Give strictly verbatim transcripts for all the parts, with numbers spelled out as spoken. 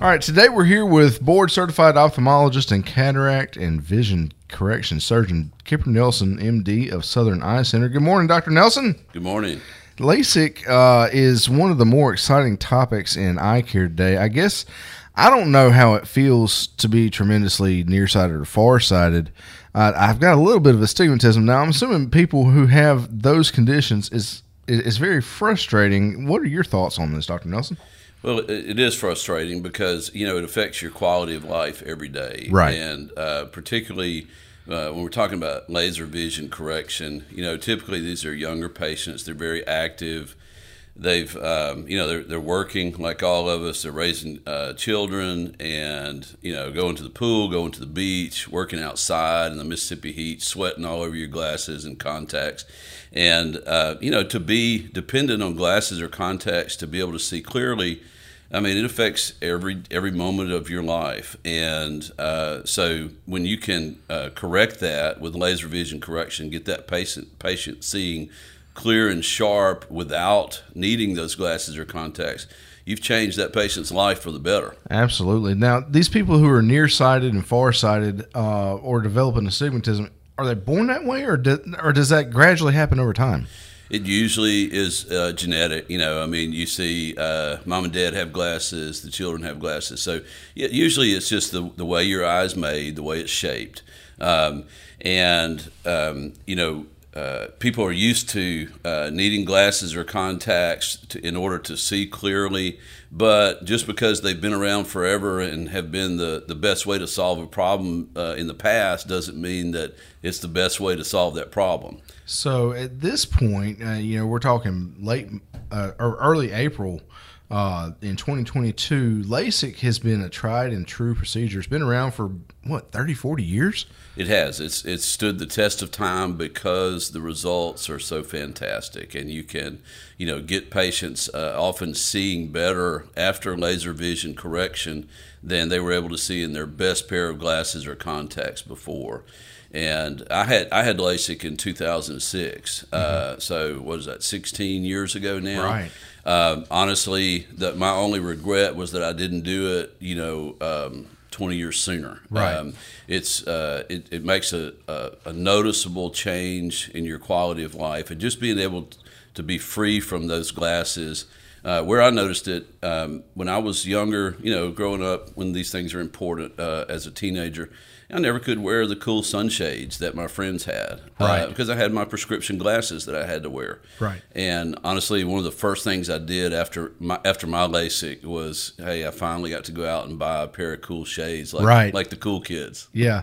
All right, today we're here with board-certified ophthalmologist and cataract and vision correction surgeon Kipper Nelson, M D of Southern Eye Center. Good morning, Doctor Nelson. Good morning. LASIK uh, is one of the more exciting topics in eye care today. I guess I don't know how it feels to be tremendously nearsighted or farsighted. Uh, I've got a little bit of astigmatism now. I'm assuming people who have those conditions is is very frustrating. What are your thoughts on this, Doctor Nelson? Well, it is frustrating because, you know, it affects your quality of life every day. Right. And uh, particularly uh, when we're talking about laser vision correction, you know, typically these are younger patients. They're very active. They've, um, you know, they're, they're working like all of us. They're raising uh, children and, you know, going to the pool, going to the beach, working outside in the Mississippi heat, sweating all over your glasses and contacts. And, uh, you know, to be dependent on glasses or contacts to be able to see clearly, I mean, it affects every every moment of your life. And uh, so when you can uh, correct that with laser vision correction, get that patient patient seeing clear and sharp without needing those glasses or contacts, you've changed that patient's life for the better. Absolutely. Now, these people who are nearsighted and farsighted uh, or developing astigmatism, are they born that way, or do, or does that gradually happen over time? It usually is uh, genetic. You know, I mean, you see uh, mom and dad have glasses, the children have glasses. So yeah, usually it's just the, the way your eye's made, the way it's shaped. Um, and, um, you know, uh, people are used to uh, needing glasses or contacts to, in order to see clearly. But just because they've been around forever and have been the, the best way to solve a problem uh, in the past doesn't mean that it's the best way to solve that problem. So at this point, uh, you know, we're talking late uh, or early April uh, in twenty twenty-two. LASIK has been a tried and true procedure. It's been around for, what, thirty, forty years? It has. It's it's stood the test of time because the results are so fantastic, and you can, you know, get patients uh, often seeing better after laser vision correction than they were able to see in their best pair of glasses or contacts before. And I had I had LASIK in two thousand six. Mm-hmm. Uh, so what is that? sixteen years ago now. Right. Um, honestly, that my only regret was that I didn't do it, you know, um, twenty years sooner. Right. Um, it's uh, it, it makes a, a, a noticeable change in your quality of life, and just being able to be free from those glasses. Uh, where I noticed it um, when I was younger, you know, growing up, when these things are important uh, as a teenager, I never could wear the cool sunshades that my friends had, right? Uh, because I had my prescription glasses that I had to wear, right? And honestly, one of the first things I did after my after my LASIK was, hey, I finally got to go out and buy a pair of cool shades, like right. like the cool kids. Yeah.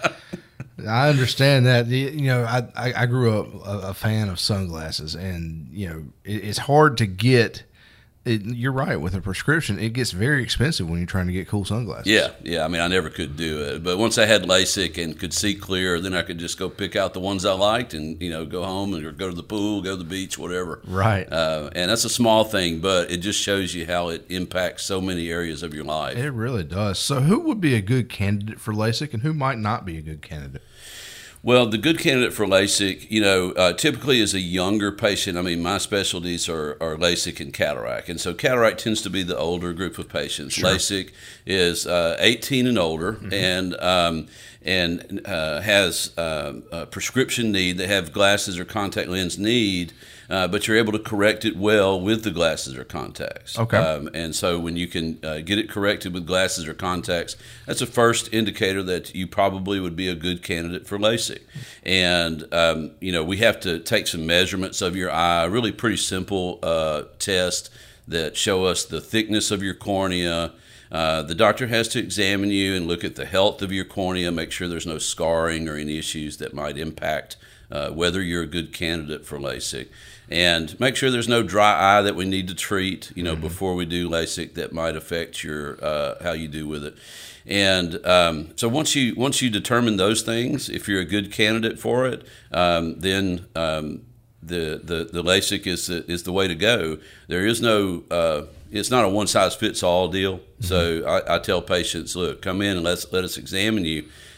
I understand that. You know, I, I, I grew up a, a fan of sunglasses, and, you know, it, it's hard to get. It, you're right. With a prescription, it gets very expensive when you're trying to get cool sunglasses. Yeah, yeah. I mean, I never could do it. But once I had LASIK and could see clear, then I could just go pick out the ones I liked and, you know, go home and or go to the pool, go to the beach, whatever. Right. Uh, and that's a small thing, but it just shows you how it impacts so many areas of your life. It really does. So who would be a good candidate for LASIK, and who might not be a good candidate? Well, the good candidate for LASIK, you know, uh, typically is a younger patient. I mean, my specialties are, are LASIK and cataract. And so cataract tends to be the older group of patients. Sure. LASIK is uh, eighteen and older, mm-hmm. and um, and uh, has uh, a prescription need. They have glasses or contact lens need, uh, but you're able to correct it well with the glasses or contacts. Okay. Um, and so when you can uh, get it corrected with glasses or contacts, that's a first indicator that you probably would be a good candidate for LASIK. And, um, you know, we have to take some measurements of your eye, really pretty simple uh, test that show us the thickness of your cornea. Uh, the doctor has to examine you and look at the health of your cornea, make sure there's no scarring or any issues that might impact uh, whether you're a good candidate for LASIK. And make sure there's no dry eye that we need to treat, you know, mm-hmm. before we do LASIK that might affect your uh, how you do with it. And um, so once you once you determine those things, if you're a good candidate for it, um, then um, the, the the LASIK is the, is the way to go. There is no uh, it's not a one size fits all deal. Mm-hmm. So I, I tell patients, look, come in and let's let us examine you.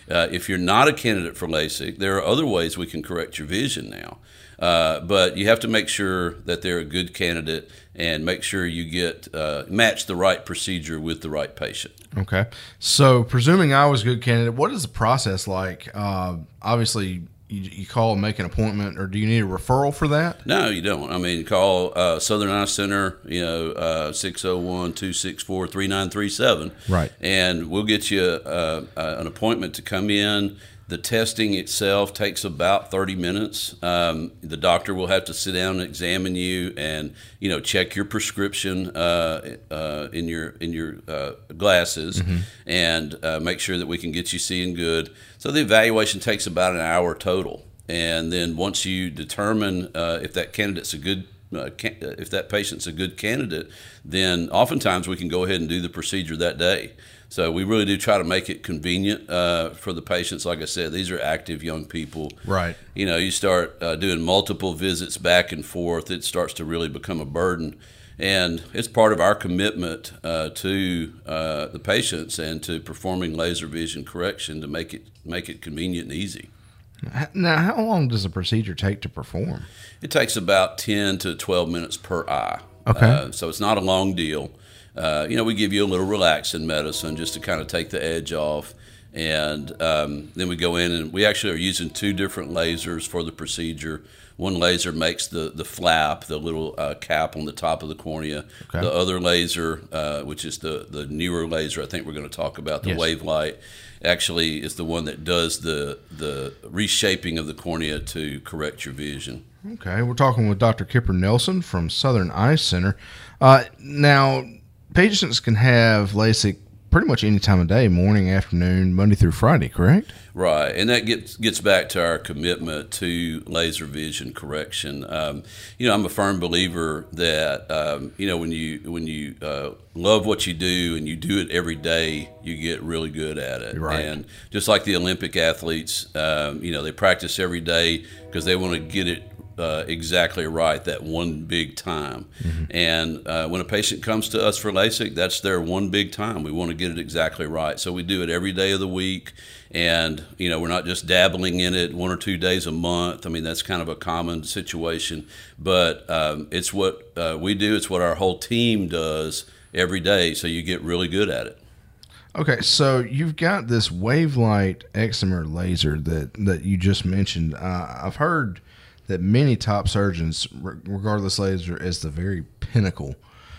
Uh, if you're not a candidate for LASIK, there are other ways we can correct your vision now. Uh, but you have to make sure that they're a good candidate and make sure you get uh, match the right procedure with the right patient. Okay. So presuming I was a good candidate, what is the process like? Uh, obviously, you, you call and make an appointment, or do you need a referral for that? No, you don't. I mean, call uh, Southern Eye Center, you know, uh, six oh one, two six four, three nine three seven. Right. And we'll get you uh, uh, an appointment to come in. The testing itself takes about thirty minutes. Um, the doctor will have to sit down and examine you, and you know check your prescription uh, uh, in your in your uh, glasses, mm-hmm. and uh, make sure that we can get you seeing good. So the evaluation takes about an hour total, and then once you determine uh, if that candidate's a good uh, can- if that patient's a good candidate, then oftentimes we can go ahead and do the procedure that day. So we really do try to make it convenient uh, for the patients. Like I said, these are active young people. Right. You know, you start uh, doing multiple visits back and forth, it starts to really become a burden. And it's part of our commitment uh, to uh, the patients and to performing laser vision correction to make it make it convenient and easy. Now, how long does a procedure take to perform? It takes about ten to twelve minutes per eye. Okay. Uh, so it's not a long deal. Uh, you know, we give you a little relaxing medicine just to kind of take the edge off. And um, then we go in, and we actually are using two different lasers for the procedure. One laser makes the, the flap, the little uh, cap on the top of the cornea. Okay. The other laser, uh, which is the, the newer laser I think we're going to talk about, the yes. wave light, actually is the one that does the, the reshaping of the cornea to correct your vision. Okay, we're talking with Doctor Kipper Nelson from Southern Eye Center. Uh, now, patients can have LASIK pretty much any time of day, morning, afternoon, Monday through Friday, correct? Right, and that gets gets back to our commitment to laser vision correction. Um, you know, I'm a firm believer that um, you know when you when you uh, love what you do and you do it every day, you get really good at it. Right. And just like the Olympic athletes, um, you know, they practice every day because they want to get it Uh, exactly right that one big time. Mm-hmm. And uh, when a patient comes to us for LASIK, that's their one big time. We want to get it exactly right. So we do it every day of the week. And, you know, we're not just dabbling in it one or two days a month. I mean, that's kind of a common situation. But um, it's what uh, we do. It's what our whole team does every day. So you get really good at it. Okay, so you've got this Wavelight excimer laser that, that you just mentioned. Uh, I've heard that many top surgeons regard this laser as the very pinnacle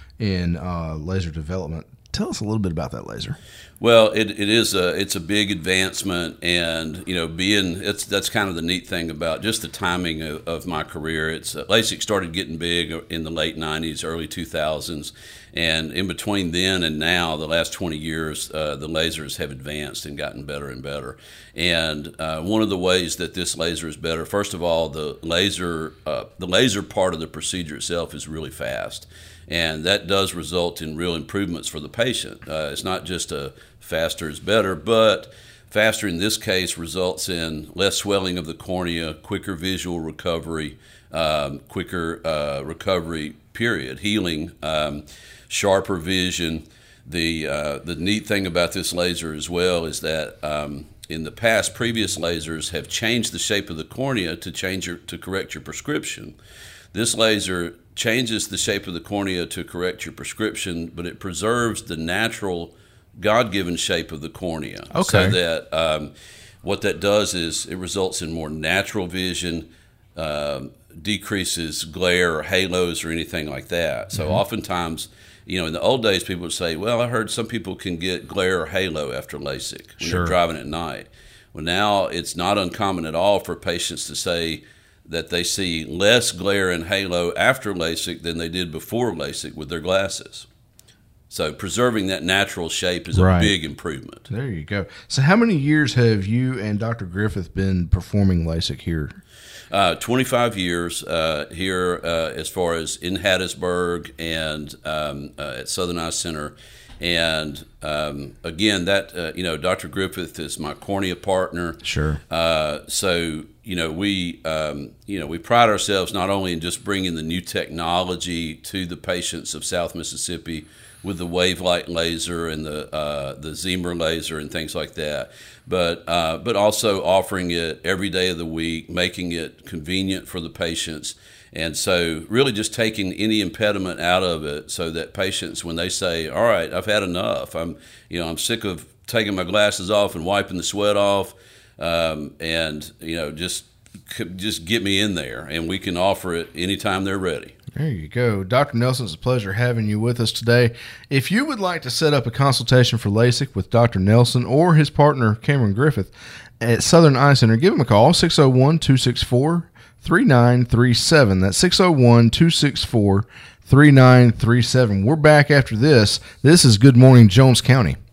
in uh, laser development. Tell us a little bit about that laser. Well, it, it is a it's a big advancement, and you know, being it's that's kind of the neat thing about just the timing of, of my career. It's uh, LASIK started getting big in the late nineties, early two thousands, and in between then and now, the last twenty years, uh, the lasers have advanced and gotten better and better. And uh, one of the ways that this laser is better, first of all, the laser uh, the laser part of the procedure itself is really fast. And that does result in real improvements for the patient. Uh, it's not just a faster is better, but faster in this case results in less swelling of the cornea, quicker visual recovery, um, quicker uh, recovery period, healing, um, sharper vision. The uh, the neat thing about this laser as well is that um, in the past, previous lasers have changed the shape of the cornea to change your, to correct your prescription. This laser changes the shape of the cornea to correct your prescription, but it preserves the natural, God-given shape of the cornea. Okay. So that um, what that does is it results in more natural vision, um, decreases glare or halos or anything like that. So mm-hmm. oftentimes, you know, in the old days, people would say, well, I heard some people can get glare or halo after LASIK when sure. they're driving at night. Well, now it's not uncommon at all for patients to say that they see less glare and halo after LASIK than they did before LASIK with their glasses. So preserving that natural shape is right. a big improvement. There you go. So how many years have you and Doctor Griffith been performing LASIK here? Uh, twenty-five years uh, here uh, as far as in Hattiesburg and um, uh, at Southern Eye Center. And um, again, that uh, you know, Doctor Griffith is my cornea partner. Sure. Uh, so you know, we um, you know we pride ourselves not only in just bringing the new technology to the patients of South Mississippi, with the Wavelight laser and the uh, the Zemer laser and things like that. But uh, but also offering it every day of the week, making it convenient for the patients. And so really just taking any impediment out of it so that patients, when they say, all right, I've had enough, I'm, you know, I'm sick of taking my glasses off and wiping the sweat off, um, and, you know, just just get me in there, and we can offer it anytime they're ready. There you go. Doctor Nelson, it's a pleasure having you with us today. If you would like to set up a consultation for LASIK with Doctor Nelson or his partner, Cameron Griffith, at Southern Eye Center, give him a call, six oh one, two six four, three nine three seven. That's six oh one, two six four, three nine three seven. We're back after this. This is Good Morning Jones County.